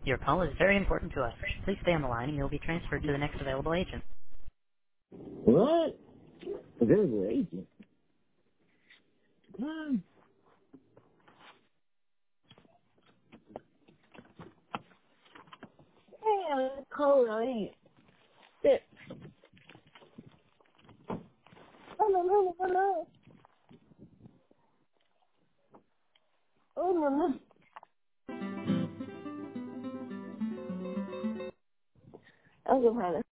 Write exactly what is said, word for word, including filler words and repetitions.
Your call is very important to us. Please stay on the line and you'll be transferred to the next available agent. What? There's an agent. Hmm. Damn, it's cold on here. Shit. Oh, no, no, no, no. Oh, no, no. I was gonna